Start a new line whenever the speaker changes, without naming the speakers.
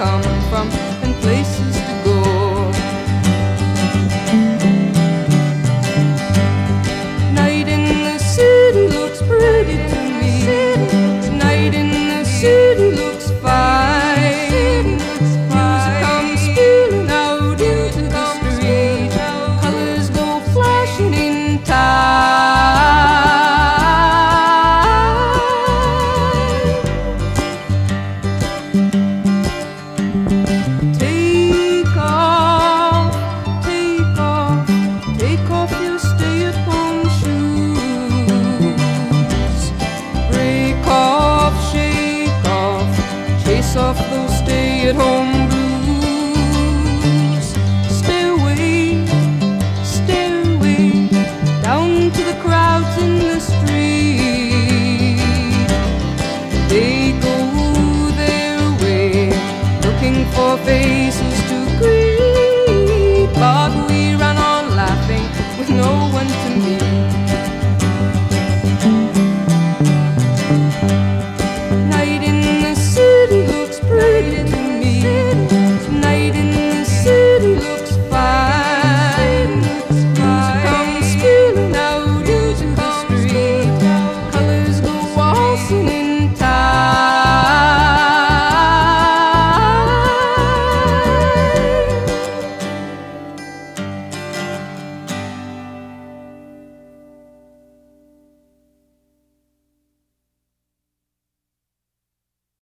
come from and places to go. Night in the city looks pretty to me. Night in the city looks fine. Music comes spilling out into the street. Colors go flashing in time. Take off, take off, take off your stay-at-home shoes. Break off, shake off, chase off those stay-at-home blues. Stay away, down to the crowds in the street. They go their way, looking for faces